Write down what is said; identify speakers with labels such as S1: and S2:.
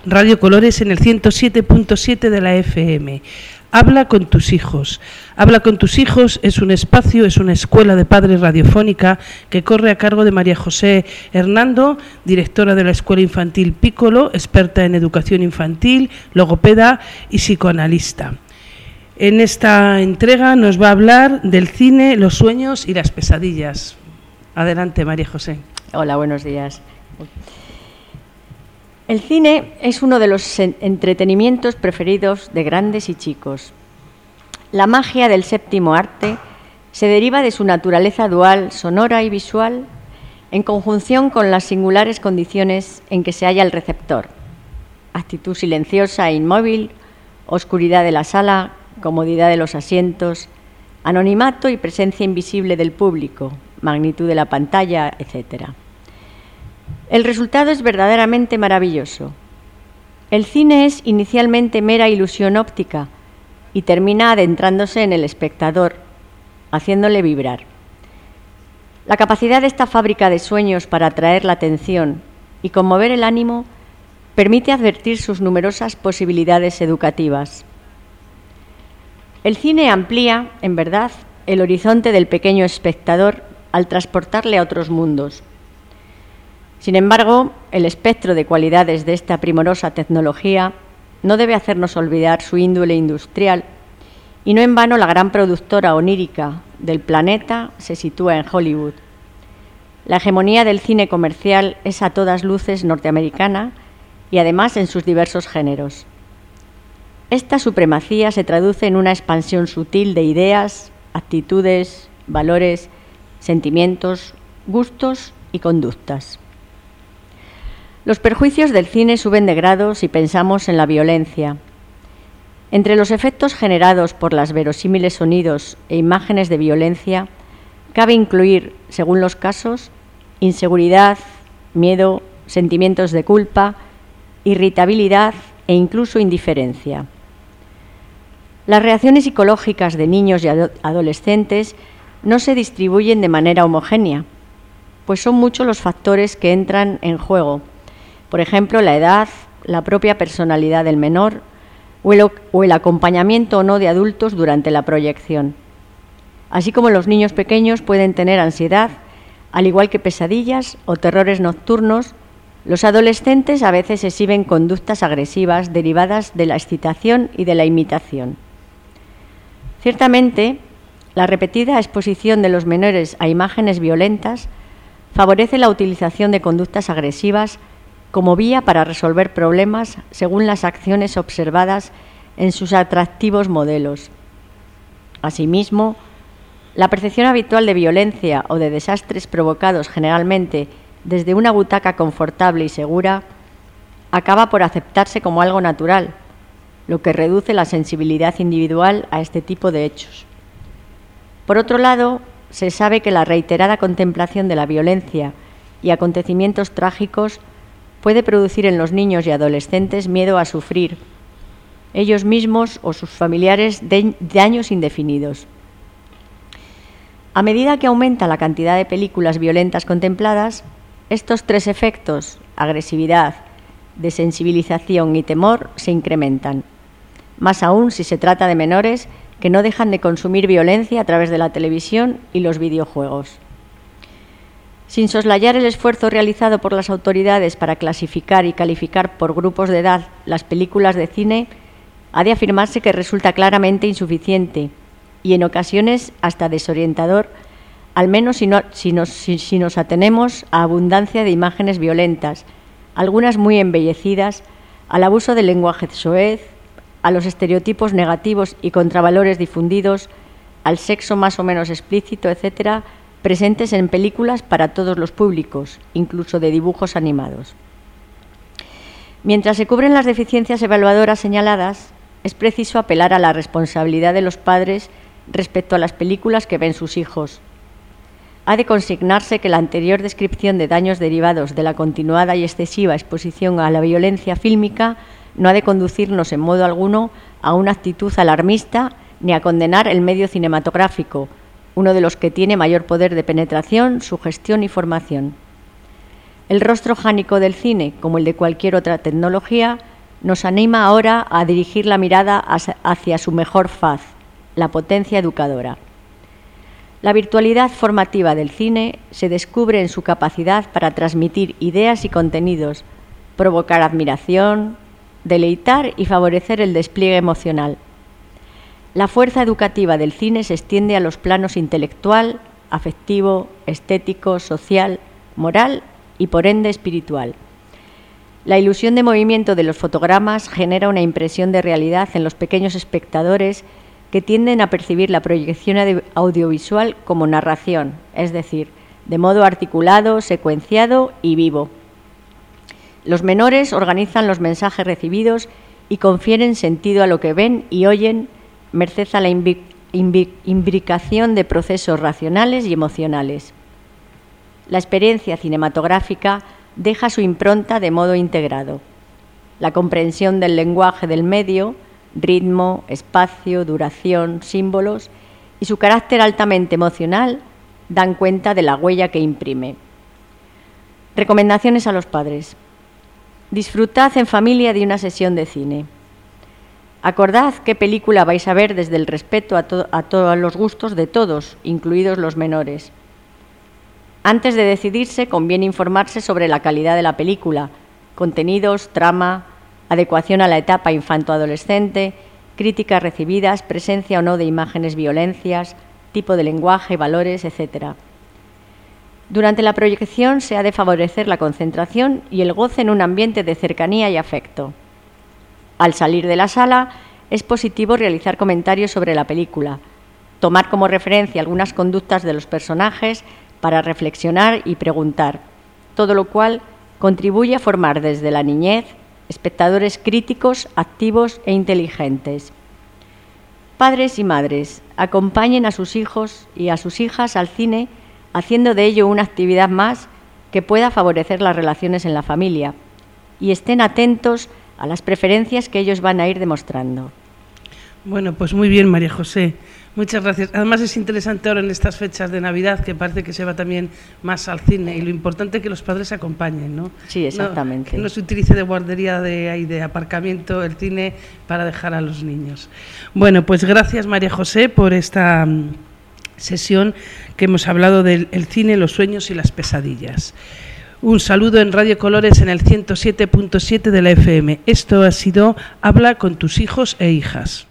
S1: Radio Colores en el 107.7 de la FM. Habla con tus hijos. Habla con tus hijos es un espacio, es una escuela de padres radiofónica que corre a cargo de María José Hernando, directora de la Escuela Infantil Piccolo, experta en educación infantil, logopeda y psicoanalista. En esta entrega nos va a hablar del cine, los sueños y las pesadillas. Adelante, María José.
S2: Hola, buenos días. El cine es uno de los entretenimientos preferidos de grandes y chicos. La magia del séptimo arte se deriva de su naturaleza dual, sonora y visual, en conjunción con las singulares condiciones en que se halla el receptor. Actitud silenciosa e inmóvil, oscuridad de la sala, comodidad de los asientos, anonimato y presencia invisible del público, magnitud de la pantalla, etc. El resultado es verdaderamente maravilloso. El cine es inicialmente mera ilusión óptica y termina adentrándose en el espectador, haciéndole vibrar. La capacidad de esta fábrica de sueños para atraer la atención y conmover el ánimo permite advertir sus numerosas posibilidades educativas. El cine amplía, en verdad, el horizonte del pequeño espectador al transportarle a otros mundos. Sin embargo, el espectro de cualidades de esta primorosa tecnología no debe hacernos olvidar su índole industrial, y no en vano la gran productora onírica del planeta se sitúa en Hollywood. La hegemonía del cine comercial es a todas luces norteamericana y además en sus diversos géneros. Esta supremacía se traduce en una expansión sutil de ideas, actitudes, valores, sentimientos, gustos y conductas. Los perjuicios del cine suben de grado si pensamos en la violencia. Entre los efectos generados por los verosímiles sonidos e imágenes de violencia, cabe incluir, según los casos, inseguridad, miedo, sentimientos de culpa, irritabilidad e incluso indiferencia. Las reacciones psicológicas de niños y adolescentes no se distribuyen de manera homogénea, pues son muchos los factores que entran en juego. Por ejemplo, la edad, la propia personalidad del menor o el acompañamiento o no de adultos durante la proyección. Así como los niños pequeños pueden tener ansiedad, al igual que pesadillas o terrores nocturnos, los adolescentes a veces exhiben conductas agresivas derivadas de la excitación y de la imitación. Ciertamente, la repetida exposición de los menores a imágenes violentas favorece la utilización de conductas agresivas como vía para resolver problemas según las acciones observadas en sus atractivos modelos. Asimismo, la percepción habitual de violencia o de desastres provocados generalmente desde una butaca confortable y segura acaba por aceptarse como algo natural, lo que reduce la sensibilidad individual a este tipo de hechos. Por otro lado, se sabe que la reiterada contemplación de la violencia y acontecimientos trágicos puede producir en los niños y adolescentes miedo a sufrir, ellos mismos o sus familiares, daños indefinidos. A medida que aumenta la cantidad de películas violentas contempladas, estos tres efectos, agresividad, desensibilización y temor, se incrementan. Más aún si se trata de menores que no dejan de consumir violencia a través de la televisión y los videojuegos. Sin soslayar el esfuerzo realizado por las autoridades para clasificar y calificar por grupos de edad las películas de cine, ha de afirmarse que resulta claramente insuficiente y en ocasiones hasta desorientador, al menos si nos atenemos a abundancia de imágenes violentas, algunas muy embellecidas, al abuso del lenguaje soez, a los estereotipos negativos y contravalores difundidos, al sexo más o menos explícito, etc., presentes en películas para todos los públicos, incluso de dibujos animados. Mientras se cubren las deficiencias evaluadoras señaladas, es preciso apelar a la responsabilidad de los padres respecto a las películas que ven sus hijos. Ha de consignarse que la anterior descripción de daños derivados de la continuada y excesiva exposición a la violencia fílmica no ha de conducirnos en modo alguno a una actitud alarmista ni a condenar el medio cinematográfico, uno de los que tiene mayor poder de penetración, sugestión y formación. El rostro jánico del cine, como el de cualquier otra tecnología, nos anima ahora a dirigir la mirada hacia su mejor faz, la potencia educadora. La virtualidad formativa del cine se descubre en su capacidad para transmitir ideas y contenidos, provocar admiración, deleitar y favorecer el despliegue emocional. La fuerza educativa del cine se extiende a los planos intelectual, afectivo, estético, social, moral y por ende espiritual. La ilusión de movimiento de los fotogramas genera una impresión de realidad en los pequeños espectadores que tienden a percibir la proyección audiovisual como narración, es decir, de modo articulado, secuenciado y vivo. Los menores organizan los mensajes recibidos y confieren sentido a lo que ven y oyen, merced a la imbricación de procesos racionales y emocionales. La experiencia cinematográfica deja su impronta de modo integrado. La comprensión del lenguaje del medio, ritmo, espacio, duración, símbolos y su carácter altamente emocional dan cuenta de la huella que imprime. Recomendaciones a los padres. Disfrutad en familia de una sesión de cine. Acordad qué película vais a ver desde el respeto a todos los gustos de todos, incluidos los menores. Antes de decidirse, conviene informarse sobre la calidad de la película, contenidos, trama, adecuación a la etapa infanto-adolescente, críticas recibidas, presencia o no de imágenes violencias, tipo de lenguaje, valores, etc. Durante la proyección se ha de favorecer la concentración y el goce en un ambiente de cercanía y afecto. Al salir de la sala, es positivo realizar comentarios sobre la película, tomar como referencia algunas conductas de los personajes para reflexionar y preguntar, todo lo cual contribuye a formar desde la niñez espectadores críticos, activos e inteligentes. Padres y madres, acompañen a sus hijos y a sus hijas al cine, haciendo de ello una actividad más que pueda favorecer las relaciones en la familia, y estén atentos a las preferencias que ellos van a ir demostrando.
S1: Bueno, pues muy bien, María José. Muchas gracias. Además es interesante ahora en estas fechas de Navidad que parece que se va también más al cine y lo importante es que los padres acompañen, ¿no?
S2: Sí, exactamente.
S1: Que no se utilice de guardería de aparcamiento el cine para dejar a los niños. Bueno, pues gracias, María José, por esta sesión que hemos hablado del cine, los sueños y las pesadillas. Un saludo en Radio Colores en el 107.7 de la FM. Esto ha sido Habla con tus hijos e hijas.